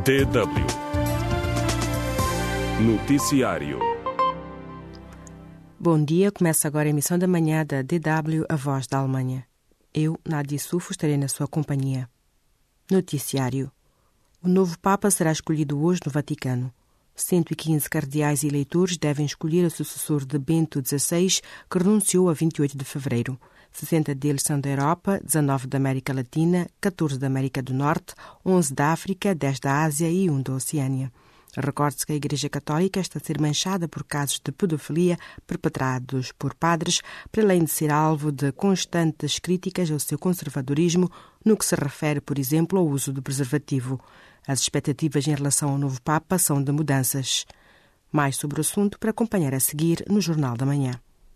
DW Noticiário. Bom dia, começa agora a emissão da manhã da DW, a voz da Alemanha. Eu, Nadia Sufo, estarei na sua companhia. Noticiário. O novo Papa será escolhido hoje no Vaticano. 115 cardeais e eleitores devem escolher o sucessor de Bento XVI, que renunciou a 28 de fevereiro. 60 deles são da Europa, 19 da América Latina, 14 da América do Norte, 11 da África, 10 da Ásia e 1 da Oceânia. Recorde-se que a Igreja Católica está a ser manchada por casos de pedofilia perpetrados por padres, para além de ser alvo de constantes críticas ao seu conservadorismo no que se refere, por exemplo, ao uso do preservativo. As expectativas em relação ao novo Papa são de mudanças. Mais sobre o assunto para acompanhar a seguir no Jornal da Manhã.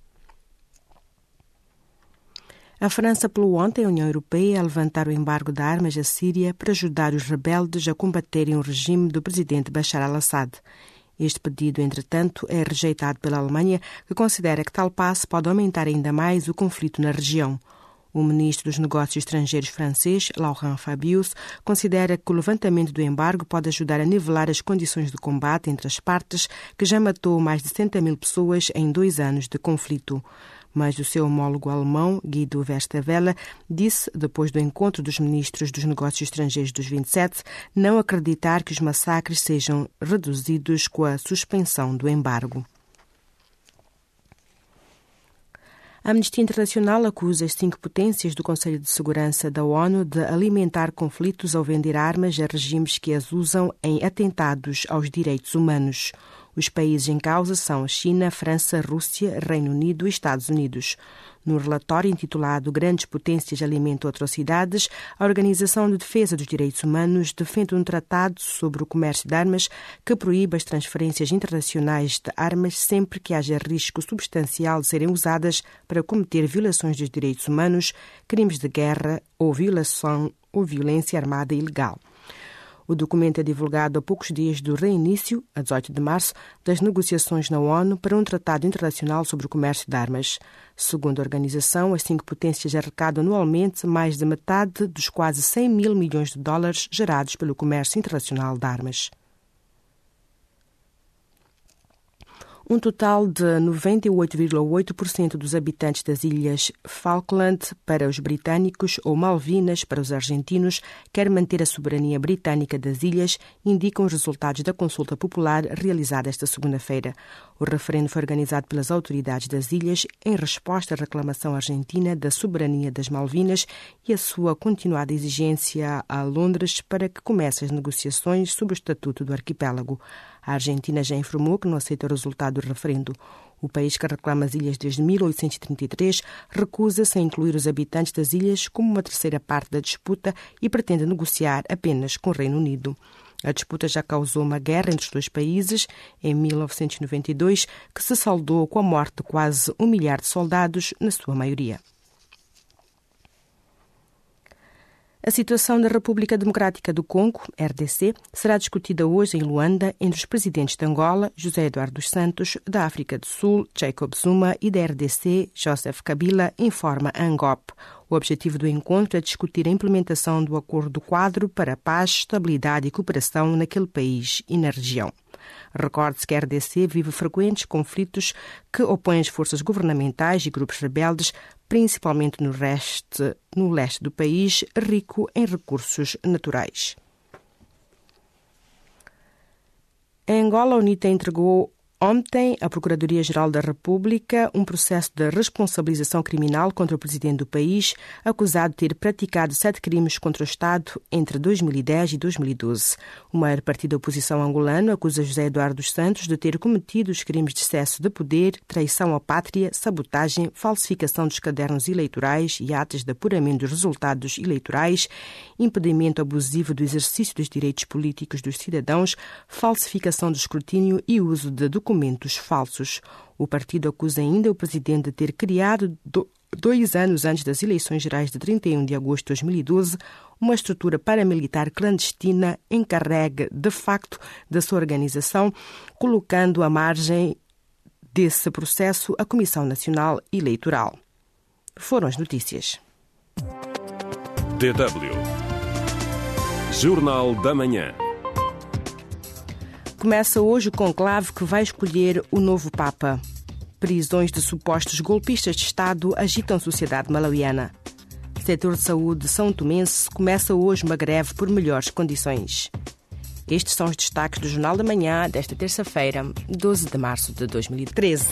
A França apelou ontem à União Europeia a levantar o embargo de armas à Síria para ajudar os rebeldes a combaterem o regime do presidente Bashar al-Assad. Este pedido, entretanto, é rejeitado pela Alemanha, que considera que tal passo pode aumentar ainda mais o conflito na região. O ministro dos Negócios Estrangeiros francês, Laurent Fabius, considera que o levantamento do embargo pode ajudar a nivelar as condições de combate entre as partes, que já matou mais de 60.000 pessoas em 2 anos de conflito. Mas o seu homólogo alemão, Guido Westerwelle, disse, depois do encontro dos ministros dos Negócios Estrangeiros dos 27, não acreditar que os massacres sejam reduzidos com a suspensão do embargo. A Amnistia Internacional acusa as 5 potências do Conselho de Segurança da ONU de alimentar conflitos ao vender armas a regimes que as usam em atentados aos direitos humanos. Os países em causa são China, França, Rússia, Reino Unido e Estados Unidos. No relatório intitulado Grandes Potências Alimentam Atrocidades, a Organização de Defesa dos Direitos Humanos defende um tratado sobre o comércio de armas que proíbe as transferências internacionais de armas sempre que haja risco substancial de serem usadas para cometer violações dos direitos humanos, crimes de guerra ou violação ou violência armada ilegal. O documento é divulgado a poucos dias do reinício, a 18 de março, das negociações na ONU para um tratado internacional sobre o comércio de armas. Segundo a organização, as 5 potências arrecadam anualmente mais de metade dos quase 100 mil milhões de dólares gerados pelo comércio internacional de armas. Um total de 98,8% dos habitantes das ilhas Falkland para os britânicos ou Malvinas para os argentinos quer manter a soberania britânica das ilhas, indicam os resultados da consulta popular realizada esta segunda-feira. O referendo foi organizado pelas autoridades das ilhas em resposta à reclamação argentina da soberania das Malvinas e a sua continuada exigência a Londres para que comece as negociações sobre o estatuto do arquipélago. A Argentina já informou que não aceita o resultado do referendo. O país, que reclama as ilhas desde 1833, recusa-se a incluir os habitantes das ilhas como uma terceira parte da disputa e pretende negociar apenas com o Reino Unido. A disputa já causou uma guerra entre os dois países em 1992, que se saldou com a morte de quase 1 milhar de soldados, na sua maioria. A situação da República Democrática do Congo, RDC, será discutida hoje em Luanda entre os presidentes de Angola, José Eduardo dos Santos, da África do Sul, Jacob Zuma, e da RDC, Joseph Kabila, informa a ANGOP. O objetivo do encontro é discutir a implementação do Acordo Quadro para a Paz, Estabilidade e Cooperação naquele país e na região. Recorde-se que a RDC vive frequentes conflitos que opõem as forças governamentais e grupos rebeldes, principalmente no leste do país, rico em recursos naturais. Em Angola, a UNITA entregou ontem à Procuradoria-Geral da República um processo de responsabilização criminal contra o presidente do país, acusado de ter praticado 7 crimes contra o Estado entre 2010 e 2012. O maior partido da oposição angolano acusa José Eduardo dos Santos de ter cometido os crimes de excesso de poder, traição à pátria, sabotagem, falsificação dos cadernos eleitorais e atos de apuramento dos resultados eleitorais, impedimento abusivo do exercício dos direitos políticos dos cidadãos, falsificação do escrutínio e uso de documentos falsos. O partido acusa ainda o presidente de ter criado, 2 anos antes das eleições gerais de 31 de agosto de 2012, uma estrutura paramilitar clandestina encarregue, de facto, da sua organização, colocando à margem desse processo a Comissão Nacional Eleitoral. Foram as notícias. DW Jornal da Manhã. Começa hoje o conclave que vai escolher o novo Papa. Prisões de supostos golpistas de Estado agitam a sociedade malauiana. O setor de saúde são tomense começa hoje uma greve por melhores condições. Estes são os destaques do Jornal da Manhã desta terça-feira, 12 de março de 2013.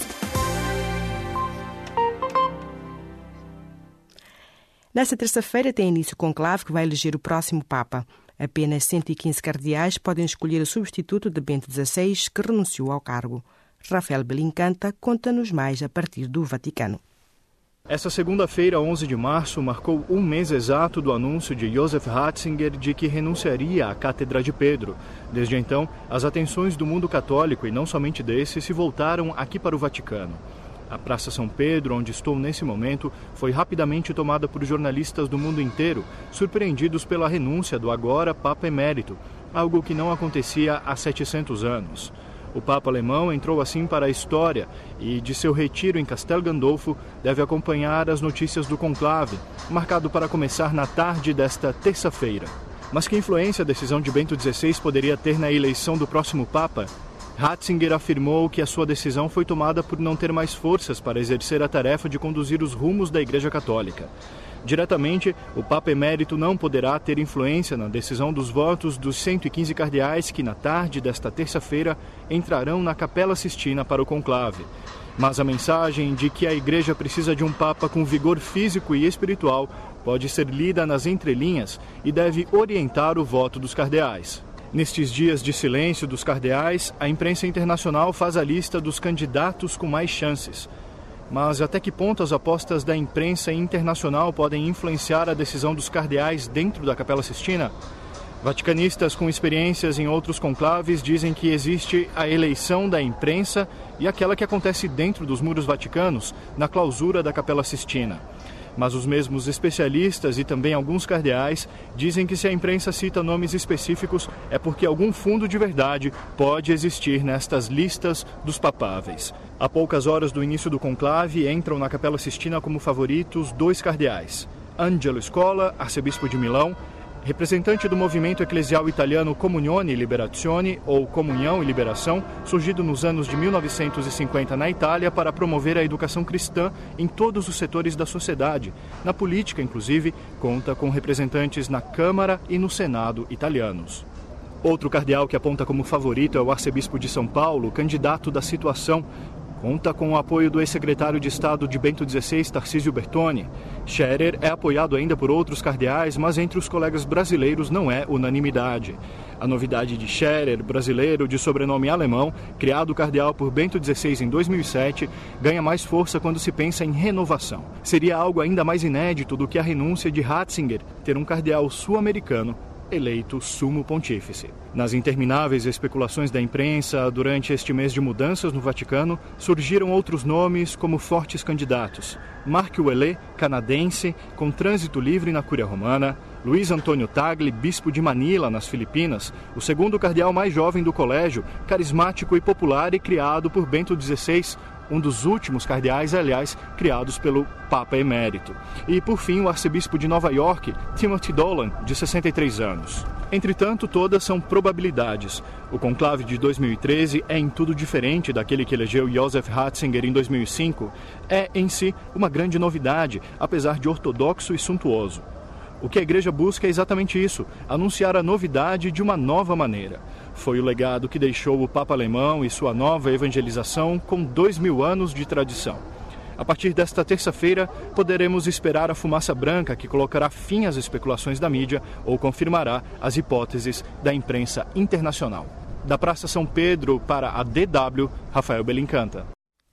Nesta terça-feira tem início o conclave que vai eleger o próximo Papa. Apenas 115 cardeais podem escolher o substituto de Bento XVI, que renunciou ao cargo. Rafael Belincanta conta-nos mais a partir do Vaticano. Esta segunda-feira, 11 de março, marcou um mês exato do anúncio de Joseph Ratzinger de que renunciaria à Cátedra de Pedro. Desde então, as atenções do mundo católico, e não somente desse, se voltaram aqui para o Vaticano. A Praça São Pedro, onde estou nesse momento, foi rapidamente tomada por jornalistas do mundo inteiro, surpreendidos pela renúncia do agora Papa Emérito, algo que não acontecia há 700 anos. O Papa alemão entrou assim para a história e, de seu retiro em Castel Gandolfo, deve acompanhar as notícias do conclave, marcado para começar na tarde desta terça-feira. Mas que influência a decisão de Bento XVI poderia ter na eleição do próximo Papa? Ratzinger afirmou que a sua decisão foi tomada por não ter mais forças para exercer a tarefa de conduzir os rumos da Igreja Católica. Diretamente, o Papa Emérito não poderá ter influência na decisão dos votos dos 115 cardeais que, na tarde desta terça-feira, entrarão na Capela Sistina para o conclave. Mas a mensagem de que a Igreja precisa de um Papa com vigor físico e espiritual pode ser lida nas entrelinhas e deve orientar o voto dos cardeais. Nestes dias de silêncio dos cardeais, a imprensa internacional faz a lista dos candidatos com mais chances. Mas até que ponto as apostas da imprensa internacional podem influenciar a decisão dos cardeais dentro da Capela Sistina? Vaticanistas com experiências em outros conclaves dizem que existe a eleição da imprensa e aquela que acontece dentro dos muros vaticanos, na clausura da Capela Sistina. Mas os mesmos especialistas e também alguns cardeais dizem que se a imprensa cita nomes específicos é porque algum fundo de verdade pode existir nestas listas dos papáveis. A poucas horas do início do conclave, entram na Capela Sistina como favoritos 2 cardeais. Angelo Scola, arcebispo de Milão, representante do movimento eclesial italiano Comunione e Liberazione, ou Comunhão e Liberação, surgido nos anos de 1950 na Itália para promover a educação cristã em todos os setores da sociedade. Na política, inclusive, conta com representantes na Câmara e no Senado italianos. Outro cardeal que aponta como favorito é o arcebispo de São Paulo, candidato da situação. Conta com o apoio do ex-secretário de Estado de Bento XVI, Tarcísio Bertone. Scherer é apoiado ainda por outros cardeais, mas entre os colegas brasileiros não é unanimidade. A novidade de Scherer, brasileiro de sobrenome alemão, criado cardeal por Bento XVI em 2007, ganha mais força quando se pensa em renovação. Seria algo ainda mais inédito do que a renúncia de Ratzinger, ter um cardeal sul-americano eleito sumo pontífice. Nas intermináveis especulações da imprensa durante este mês de mudanças no Vaticano, surgiram outros nomes como fortes candidatos. Marc Ouellet, canadense, com trânsito livre na Cúria Romana; Luiz Antônio Tagle, bispo de Manila, nas Filipinas, o segundo cardeal mais jovem do colégio, carismático e popular e criado por Bento XVI, um dos últimos cardeais, aliás, criados pelo Papa Emérito. E, por fim, o arcebispo de Nova York, Timothy Dolan, de 63 anos. Entretanto, todas são probabilidades. O conclave de 2013 é em tudo diferente daquele que elegeu Joseph Ratzinger em 2005. É, em si, uma grande novidade, apesar de ortodoxo e suntuoso. O que a Igreja busca é exatamente isso, anunciar a novidade de uma nova maneira. Foi o legado que deixou o Papa alemão e sua nova evangelização com 2000 anos de tradição. A partir desta terça-feira, poderemos esperar a fumaça branca que colocará fim às especulações da mídia ou confirmará as hipóteses da imprensa internacional. Da Praça São Pedro para a DW, Rafael Belincanta.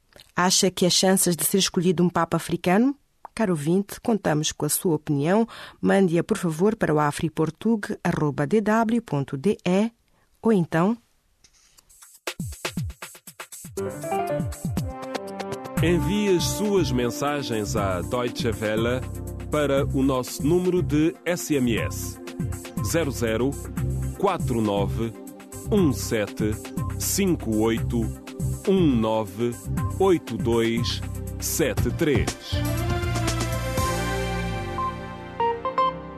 Acha que as chances de ser escolhido um Papa africano? Caro ouvinte, contamos com a sua opinião. Mande-a, por favor, para o afriportug@dw.de ou então... Envie as suas mensagens à Deutsche Welle para o nosso número de SMS 00 49 17 58 19 82 73.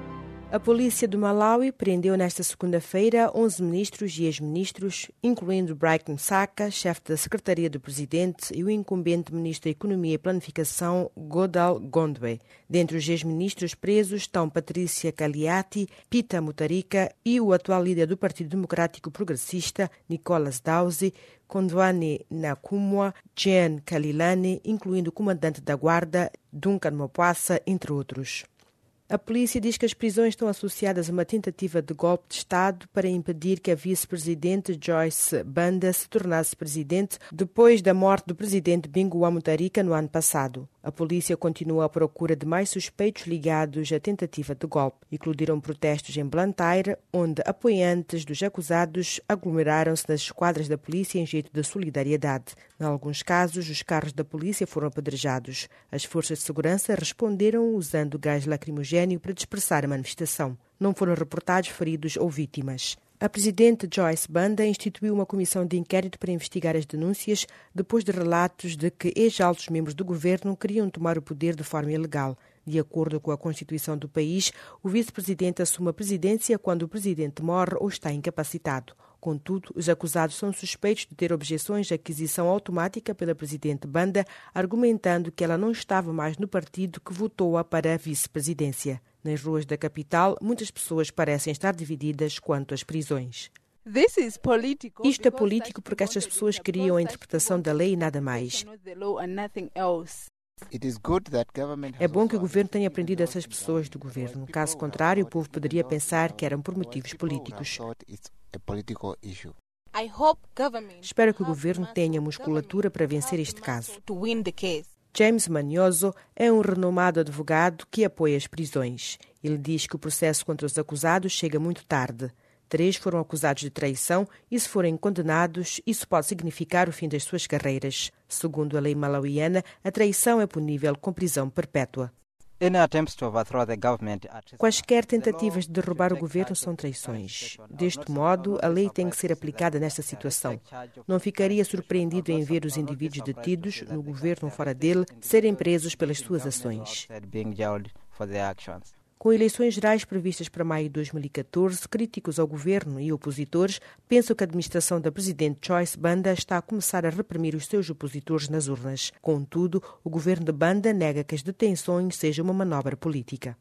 A polícia do Malawi prendeu nesta segunda-feira 11 ministros e ex-ministros, incluindo Brian Msaka, chefe da Secretaria do Presidente, e o incumbente ministro da Economia e Planificação, Godal Gondwe. Dentre os ex-ministros presos estão Patrícia Kaliati, Peter Mutharika e o atual líder do Partido Democrático Progressista, Nicholas Dauzi, Kondwani Nakumwa, Jean Kalilane, incluindo o comandante da Guarda, Duncan Mopwassa, entre outros. A polícia diz que as prisões estão associadas a uma tentativa de golpe de Estado para impedir que a vice-presidente Joyce Banda se tornasse presidente depois da morte do presidente Bingu wa Mutharika no ano passado. A polícia continua à procura de mais suspeitos ligados à tentativa de golpe. Eclodiram protestos em Blantyre, onde apoiantes dos acusados aglomeraram-se nas esquadras da polícia em jeito de solidariedade. Em alguns casos, os carros da polícia foram apedrejados. As forças de segurança responderam usando gás lacrimogéneo para dispersar a manifestação. Não foram reportados feridos ou vítimas. A presidente Joyce Banda instituiu uma comissão de inquérito para investigar as denúncias depois de relatos de que ex-altos membros do governo queriam tomar o poder de forma ilegal. De acordo com a Constituição do país, o vice-presidente assume a presidência quando o presidente morre ou está incapacitado. Contudo, os acusados são suspeitos de ter objeções à aquisição automática pela presidente Banda, argumentando que ela não estava mais no partido que votou-a para a vice-presidência. Nas ruas da capital, muitas pessoas parecem estar divididas quanto às prisões. Isto é político porque estas pessoas queriam a interpretação da lei e nada mais. É bom que o governo tenha prendido essas pessoas do governo. Caso contrário, o povo poderia pensar que eram por motivos políticos. Espero que o governo tenha musculatura para vencer este caso. James Manioso é um renomado advogado que apoia as prisões. Ele diz que o processo contra os acusados chega muito tarde. 3 foram acusados de traição e, se forem condenados, isso pode significar o fim das suas carreiras. Segundo a lei malauiana, a traição é punível com prisão perpétua. Quaisquer tentativas de derrubar o governo são traições. Deste modo, a lei tem que ser aplicada nesta situação. Não ficaria surpreendido em ver os indivíduos detidos, no governo ou fora dele, serem presos pelas suas ações. Com eleições gerais previstas para maio de 2014, críticos ao governo e opositores pensam que a administração da presidente Joyce Banda está a começar a reprimir os seus opositores nas urnas. Contudo, o governo de Banda nega que as detenções sejam uma manobra política.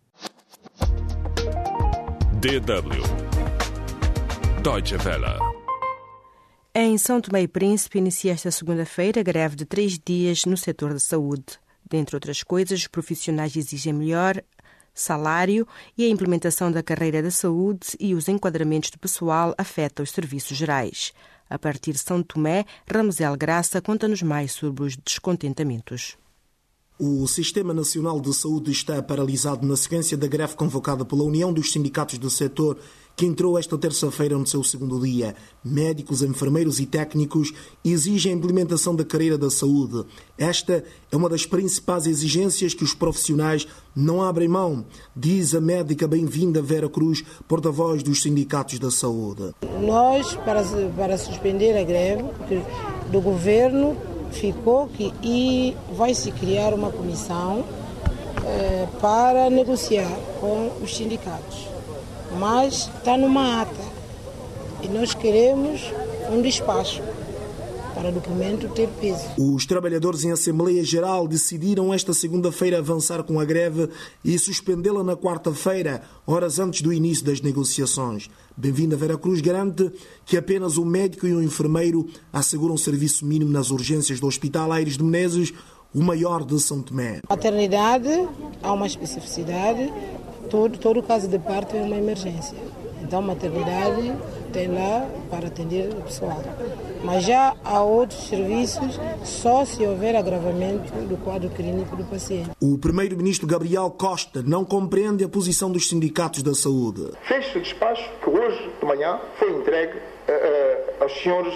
DW Deutsche Welle. Em São Tomé e Príncipe inicia esta segunda-feira a greve de 3 dias no setor da saúde. Dentre outras coisas, os profissionais exigem melhor salário e a implementação da carreira da saúde e os enquadramentos do pessoal afetam os serviços gerais. A partir de São Tomé, Ramsel Graça conta-nos mais sobre os descontentamentos. O Sistema Nacional de Saúde está paralisado na sequência da greve convocada pela União dos Sindicatos do Setor, que entrou esta terça-feira no seu segundo dia. Médicos, enfermeiros e técnicos exigem a implementação da carreira da saúde. Esta é uma das principais exigências que os profissionais não abrem mão, diz a médica bem-vinda Vera Cruz, porta-voz dos Sindicatos da Saúde. Nós, para suspender a greve do governo, ficou e vai-se criar uma comissão para negociar com os sindicatos. Mas está numa ata e nós queremos um despacho para o documento ter peso. Os trabalhadores em Assembleia Geral decidiram esta segunda-feira avançar com a greve e suspendê-la na quarta-feira, horas antes do início das negociações. Bem-vinda Vera Cruz garante que apenas um médico e um enfermeiro asseguram um serviço mínimo nas urgências do Hospital Aires de Menezes, o maior de São Tomé. Maternidade, há uma especificidade, todo caso de parto é uma emergência. Então, maternidade tem lá para atender o pessoal. Mas já há outros serviços, só se houver agravamento do quadro clínico do paciente. O primeiro-ministro Gabriel Costa não compreende a posição dos sindicatos da saúde. Fez-se o despacho que hoje de manhã foi entregue aos senhores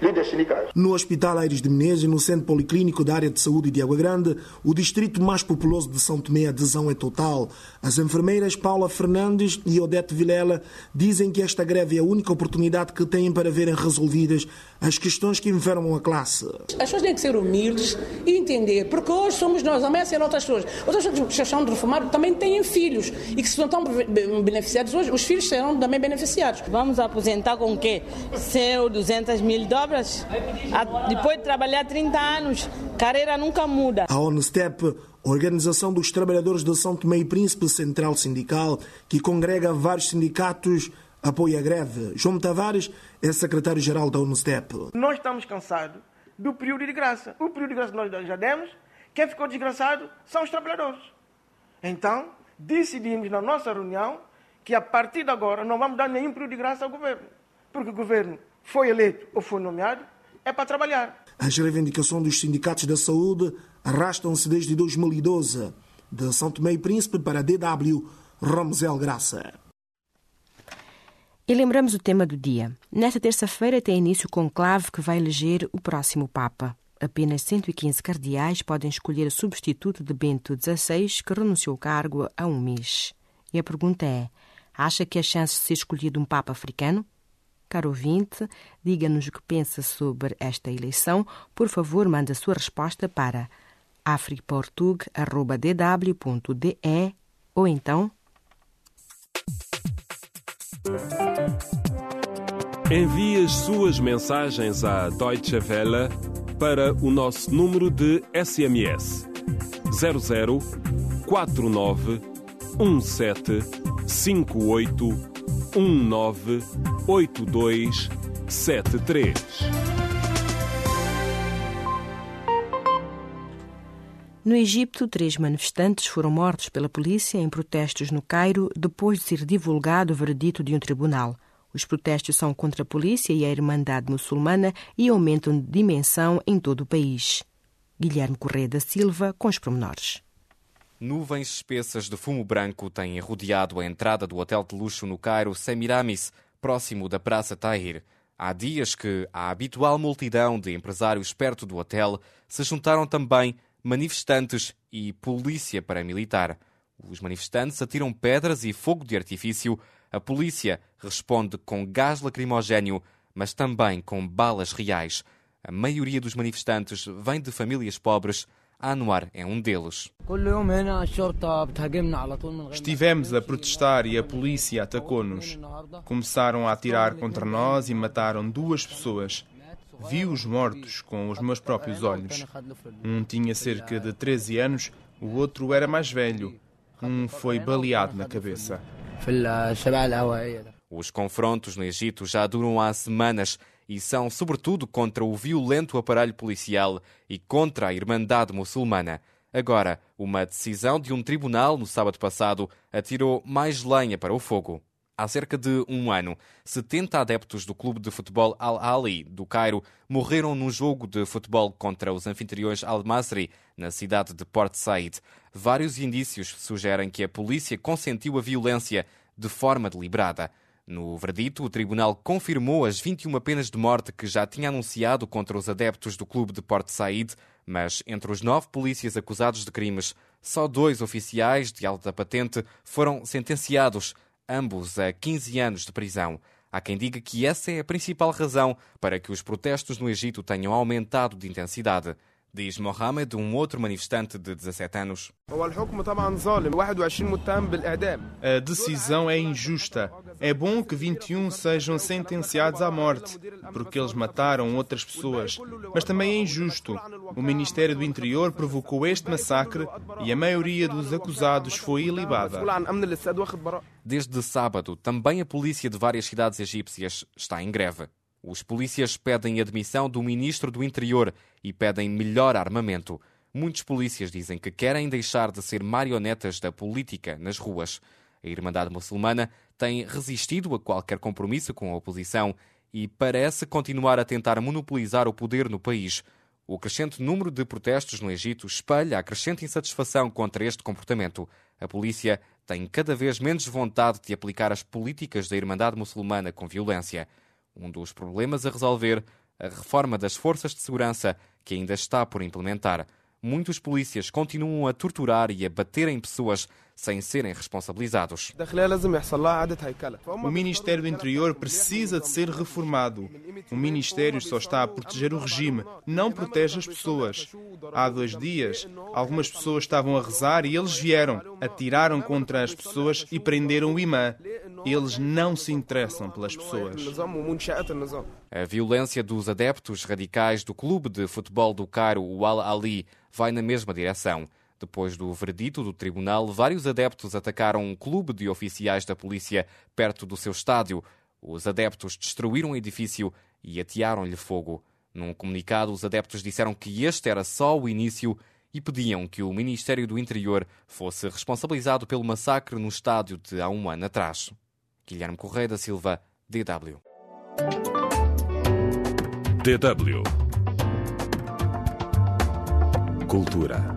líderes sindicais. No Hospital Aires de Menezes, no Centro Policlínico da Área de Saúde de Água Grande, o distrito mais populoso de São Tomé, a adesão é total. As enfermeiras Paula Fernandes e Odete Vilela dizem que esta greve é a única oportunidade que têm para verem resolvidas as questões que enfermam a classe. As pessoas têm que ser humildes e entender, porque hoje somos nós, amanhã serão outras pessoas. Outras pessoas que já estão de reformar também têm filhos e que se não estão beneficiados hoje, os filhos serão também beneficiados. Vamos aposentar com o quê? 100 ou 200 mil dólares? Depois de trabalhar 30 anos, carreira nunca muda. A ONSTEP, Organização dos Trabalhadores de São Tomé e Príncipe Central Sindical, que congrega vários sindicatos, apoia a greve. João Tavares é secretário-geral da ONSTEP. Nós estamos cansados do período de graça. O período de graça nós já demos. Quem ficou desgraçado são os trabalhadores. Então, decidimos na nossa reunião que a partir de agora não vamos dar nenhum período de graça ao governo. Porque o governo foi eleito ou foi nomeado, é para trabalhar. As reivindicações dos sindicatos da saúde arrastam-se desde 2012. De São Tomé e Príncipe para a DW, Romzel Graça. E lembramos o tema do dia. Nesta terça-feira tem início o conclave que vai eleger o próximo Papa. Apenas 115 cardeais podem escolher o substituto de Bento XVI, que renunciou ao cargo há um mês. E a pergunta é, acha que há chance de ser escolhido um Papa africano? Caro ouvinte, diga-nos o que pensa sobre esta eleição. Por favor, mande a sua resposta para afriportug@dw.de ou então... Envie as suas mensagens à Deutsche Welle para o nosso número de SMS 00 49 17 58 19 82 73. No Egito, 3 manifestantes foram mortos pela polícia em protestos no Cairo depois de ser divulgado o veredito de um tribunal. Os protestos são contra a polícia e a Irmandade Muçulmana e aumentam de dimensão em todo o país. Guilherme Correia da Silva, com os pormenores. Nuvens espessas de fumo branco têm rodeado a entrada do hotel de luxo no Cairo, Semiramis, próximo da Praça Tahrir. Há dias que a habitual multidão de empresários perto do hotel se juntaram também manifestantes e polícia paramilitar. Os manifestantes atiram pedras e fogo de artifício. A polícia responde com gás lacrimogéneo, mas também com balas reais. A maioria dos manifestantes vem de famílias pobres. A Anwar é um deles. Estivemos a protestar e a polícia atacou-nos. Começaram a atirar contra nós e mataram 2 pessoas. Vi-os mortos com os meus próprios olhos. Um tinha cerca de 13 anos, o outro era mais velho. Um foi baleado na cabeça. Os confrontos no Egito já duram há semanas e são sobretudo contra o violento aparelho policial e contra a Irmandade Muçulmana. Agora, uma decisão de um tribunal no sábado passado atirou mais lenha para o fogo. Há cerca de um ano, 70 adeptos do clube de futebol Al-Ahly do Cairo morreram num jogo de futebol contra os anfitriões Al-Masri, na cidade de Port Said. Vários indícios sugerem que a polícia consentiu a violência de forma deliberada. No veredito, o tribunal confirmou as 21 penas de morte que já tinha anunciado contra os adeptos do clube de Port Said, mas entre os 9 polícias acusados de crimes, só 2 oficiais de alta patente foram sentenciados, ambos a 15 anos de prisão. Há quem diga que essa é a principal razão para que os protestos no Egito tenham aumentado de intensidade. Diz Mohamed, um outro manifestante de 17 anos. A decisão é injusta. É bom que 21 sejam sentenciados à morte, porque eles mataram outras pessoas. Mas também é injusto. O Ministério do Interior provocou este massacre e a maioria dos acusados foi ilibada. Desde sábado, também a polícia de várias cidades egípcias está em greve. Os polícias pedem a demissão do ministro do Interior e pedem melhor armamento. Muitos polícias dizem que querem deixar de ser marionetas da política nas ruas. A Irmandade Muçulmana tem resistido a qualquer compromisso com a oposição e parece continuar a tentar monopolizar o poder no país. O crescente número de protestos no Egito espelha a crescente insatisfação contra este comportamento. A polícia tem cada vez menos vontade de aplicar as políticas da Irmandade Muçulmana com violência. Um dos problemas a resolver a reforma das forças de segurança, que ainda está por implementar. Muitos polícias continuam a torturar e a bater em pessoas sem serem responsabilizados. O Ministério do Interior precisa de ser reformado. O Ministério só está a proteger o regime, não protege as pessoas. Há 2 dias, algumas pessoas estavam a rezar e eles vieram, atiraram contra as pessoas e prenderam o imã. Eles não se interessam pelas pessoas. A violência dos adeptos radicais do clube de futebol do Cairo, o Al Ali, vai na mesma direção. Depois do veredito do tribunal, vários adeptos atacaram um clube de oficiais da polícia perto do seu estádio. Os adeptos destruíram o edifício e atearam-lhe fogo. Num comunicado, os adeptos disseram que este era só o início e pediam que o Ministério do Interior fosse responsabilizado pelo massacre no estádio de há um ano atrás. Guilherme Correia da Silva, DW. DW. Cultura.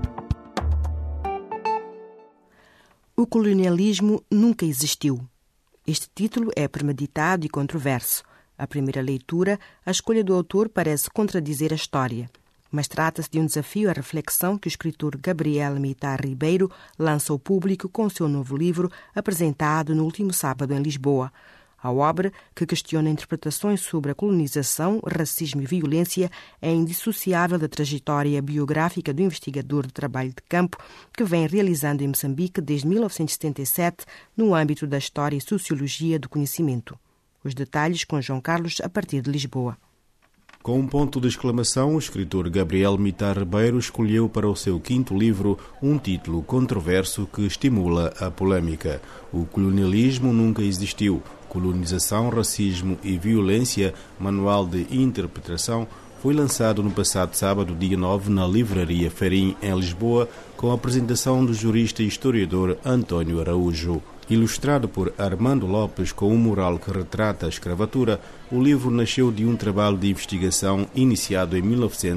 O colonialismo nunca existiu. Este título é premeditado e controverso. À primeira leitura, a escolha do autor parece contradizer a história. Mas trata-se de um desafio à reflexão que o escritor Gabriel Mitar Ribeiro lança ao público com o seu novo livro, apresentado no último sábado em Lisboa. A obra, que questiona interpretações sobre a colonização, racismo e violência, é indissociável da trajetória biográfica do investigador de trabalho de campo que vem realizando em Moçambique desde 1977 no âmbito da história e sociologia do conhecimento. Os detalhes com João Carlos a partir de Lisboa. Com um ponto de exclamação, o escritor Gabriel Mitar Ribeiro escolheu para o seu 5º livro um título controverso que estimula a polêmica. O colonialismo nunca existiu. Colonização, Racismo e Violência, Manual de Interpretação, foi lançado no passado sábado, dia 9, na Livraria Ferim, em Lisboa, com a apresentação do jurista e historiador António Araújo. Ilustrado por Armando Lopes com um mural que retrata a escravatura, o livro nasceu de um trabalho de investigação iniciado em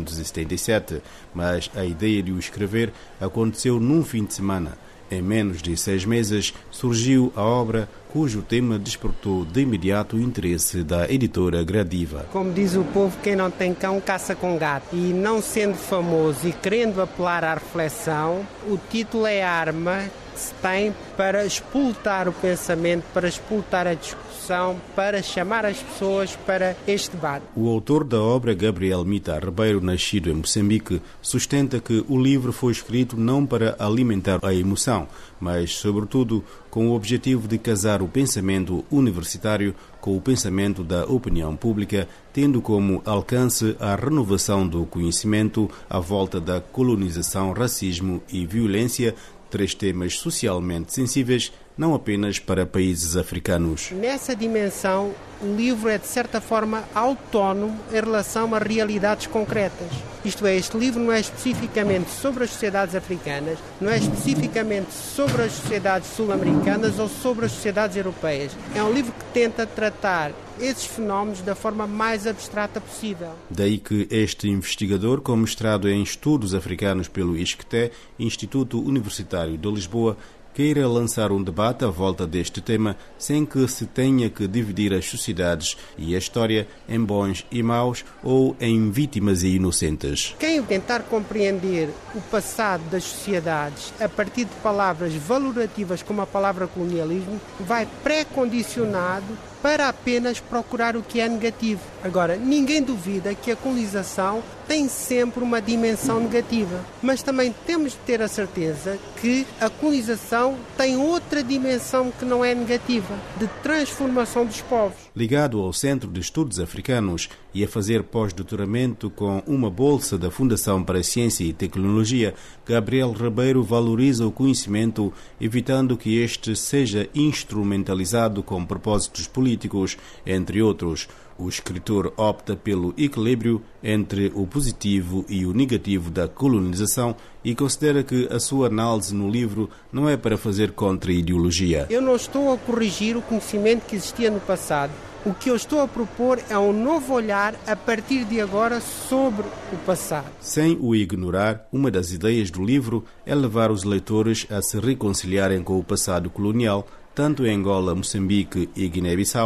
1977, mas a ideia de o escrever aconteceu num fim de semana. Em menos de 6 meses, surgiu a obra cujo tema despertou de imediato o interesse da editora Gradiva. Como diz o povo, quem não tem cão caça com gato. E não sendo famoso e querendo apelar à reflexão, o título é a arma que se tem para expultar o pensamento, para expultar a discussão, para chamar as pessoas para este debate. O autor da obra, Gabriel Mitar Ribeiro, nascido em Moçambique, sustenta que o livro foi escrito não para alimentar a emoção, mas, sobretudo, com o objetivo de casar o pensamento universitário com o pensamento da opinião pública, tendo como alcance a renovação do conhecimento à volta da colonização, racismo e violência, 3 temas socialmente sensíveis, não apenas para países africanos. Nessa dimensão, o livro é de certa forma autónomo em relação a realidades concretas. Isto é, este livro não é especificamente sobre as sociedades africanas, não é especificamente sobre as sociedades sul-americanas ou sobre as sociedades europeias. É um livro que tenta tratar esses fenómenos da forma mais abstrata possível. Daí que este investigador, com mestrado em Estudos Africanos pelo ISCTE, Instituto Universitário de Lisboa, queira lançar um debate à volta deste tema sem que se tenha que dividir as sociedades e a história em bons e maus ou em vítimas e inocentes. Quem tentar compreender o passado das sociedades a partir de palavras valorativas como a palavra colonialismo vai pré-condicionado para apenas procurar o que é negativo. Agora, ninguém duvida que a colonização tem sempre uma dimensão negativa, mas também temos de ter a certeza que a colonização tem outra dimensão que não é negativa, de transformação dos povos. Ligado ao Centro de Estudos Africanos e a fazer pós-doutoramento com uma bolsa da Fundação para a Ciência e Tecnologia, Gabriel Ribeiro valoriza o conhecimento, evitando que este seja instrumentalizado com propósitos políticos, entre outros. O escritor opta pelo equilíbrio entre o positivo e o negativo da colonização e considera que a sua análise no livro não é para fazer contra-ideologia. Eu não estou a corrigir o conhecimento que existia no passado. O que eu estou a propor é um novo olhar a partir de agora sobre o passado. Sem o ignorar, uma das ideias do livro é levar os leitores a se reconciliarem com o passado colonial, tanto em Angola, Moçambique e Guiné-Bissau,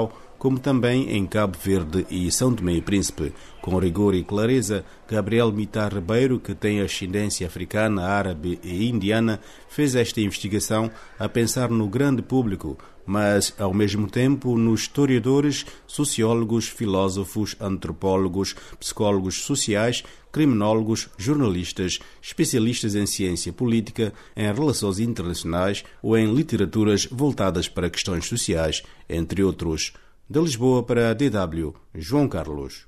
como também em Cabo Verde e São Tomé e Príncipe. Com rigor e clareza, Gabriel Mitar Ribeiro, que tem ascendência africana, árabe e indiana, fez esta investigação a pensar no grande público, mas, ao mesmo tempo, nos historiadores, sociólogos, filósofos, antropólogos, psicólogos sociais, criminólogos, jornalistas, especialistas em ciência política, em relações internacionais ou em literaturas voltadas para questões sociais, entre outros. De Lisboa para a DW, João Carlos.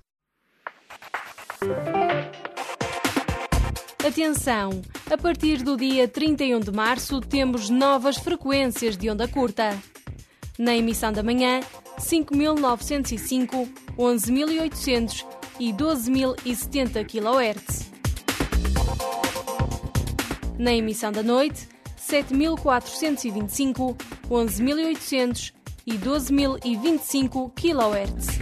Atenção! A partir do dia 31 de março temos novas frequências de onda curta. Na emissão da manhã, 5.905, 11.800 e 12.070 kHz. Na emissão da noite, 7.425, 11.800 e 12.025 kHz.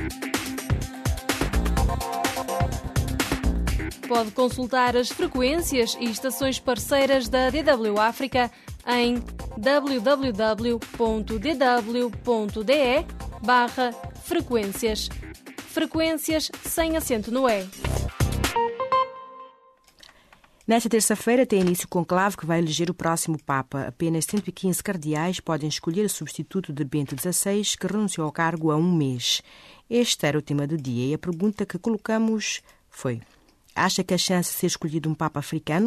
Pode consultar as frequências e estações parceiras da DW África em www.dw.de/frequências. Frequências sem acento no E. Nesta terça-feira tem início o conclave que vai eleger o próximo Papa. Apenas 115 cardeais podem escolher o substituto de Bento XVI, que renunciou ao cargo há um mês. Este era o tema do dia e a pergunta que colocamos foi: acha que a chance de ser escolhido um Papa africano?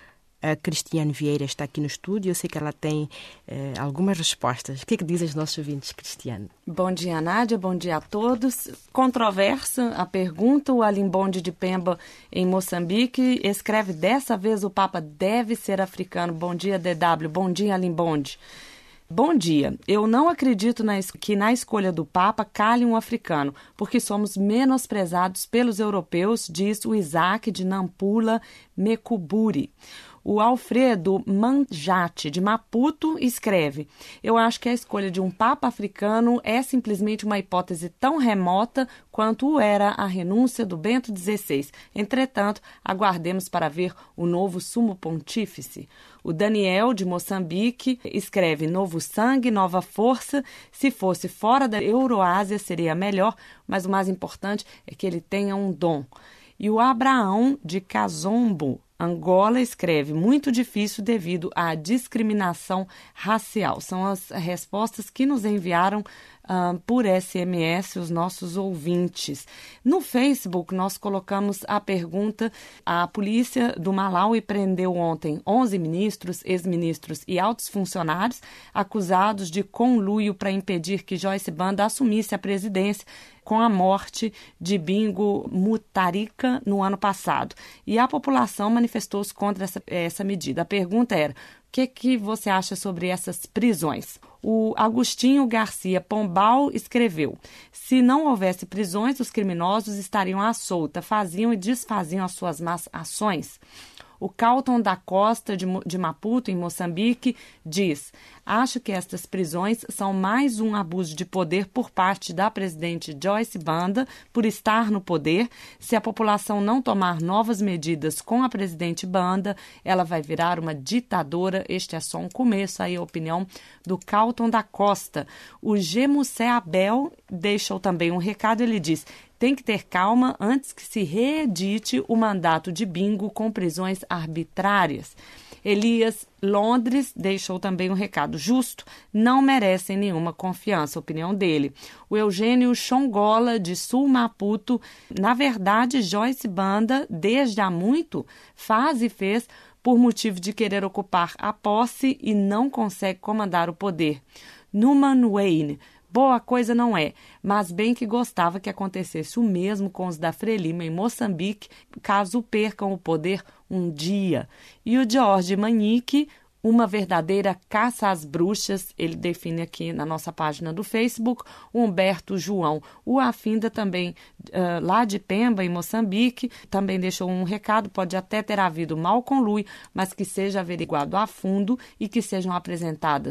A Cristiane Vieira está aqui no estúdio. Eu sei que ela tem algumas respostas. O que é que dizem os nossos ouvintes, Cristiane? Bom dia, Nádia. Bom dia a todos. Controversa a pergunta. O Alimbonde de Pemba, em Moçambique, escreve: dessa vez o Papa deve ser africano. Bom dia, DW. Bom dia, Alimbonde. Bom dia. Eu não acredito que na escolha do Papa cale um africano, porque somos menosprezados pelos europeus, diz o Isaac de Nampula Mekuburi. O Alfredo Manjate, de Maputo, escreve: eu acho que a escolha de um Papa africano é simplesmente uma hipótese tão remota quanto era a renúncia do Bento XVI. Entretanto, aguardemos para ver o novo sumo pontífice. O Daniel, de Moçambique, escreve: novo sangue, nova força. Se fosse fora da Euroásia seria melhor, mas o mais importante é que ele tenha um dom. E o Abraão, de Cazombo, Angola, escreve: muito difícil devido à discriminação racial. São as respostas que nos enviaram por SMS os nossos ouvintes. No Facebook, nós colocamos a pergunta: a polícia do Malawi prendeu ontem 11 ministros, ex-ministros e altos funcionários acusados de conluio para impedir que Joyce Banda assumisse a presidência com a morte de Bingu Mutharika no ano passado. E a população manifestou-se contra essa medida. A pergunta era: o que você acha sobre essas prisões? O Agostinho Garcia Pombal escreveu: se não houvesse prisões, os criminosos estariam à solta, faziam e desfaziam as suas más ações. O Calton da Costa, de Maputo, em Moçambique, diz: acho que estas prisões são mais um abuso de poder por parte da presidente Joyce Banda por estar no poder. Se a população não tomar novas medidas com a presidente Banda, ela vai virar uma ditadora. Este é só um começo. Aí a opinião do Calton da Costa. O Gemucé Abel deixou também um recado. Ele diz: tem que ter calma antes que se reedite o mandato de Bingu com prisões arbitrárias. Elias Londres deixou também um recado: justo, não merecem nenhuma confiança, a opinião dele. O Eugênio Xongola, de Sul Maputo: na verdade, Joyce Banda, desde há muito, faz e fez por motivo de querer ocupar a posse e não consegue comandar o poder. Numan Wayne: boa coisa não é, mas bem que gostava que acontecesse o mesmo com os da Frelimo em Moçambique, caso percam o poder um dia. E o George Manique: uma verdadeira caça às bruxas, ele define aqui na nossa página do Facebook. O Humberto João, o Afinda, também lá de Pemba, em Moçambique, também deixou um recado: pode até ter havido mal conluio, mas que seja averiguado a fundo e que sejam apresentadas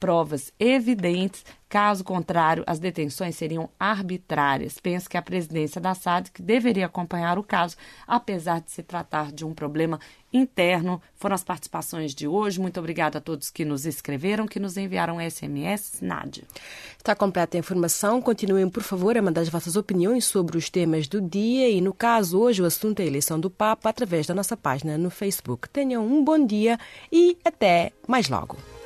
provas evidentes. Caso contrário, as detenções seriam arbitrárias. Penso que a presidência da SADC deveria acompanhar o caso, apesar de se tratar de um problema interno. Foram as participações de hoje. Muito obrigada a todos que nos escreveram, que nos enviaram SMS. Nádia. Está completa a informação. Continuem, por favor, a mandar as vossas opiniões sobre os temas do dia e, no caso, hoje o assunto é a eleição do Papa através da nossa página no Facebook. Tenham um bom dia e até mais logo.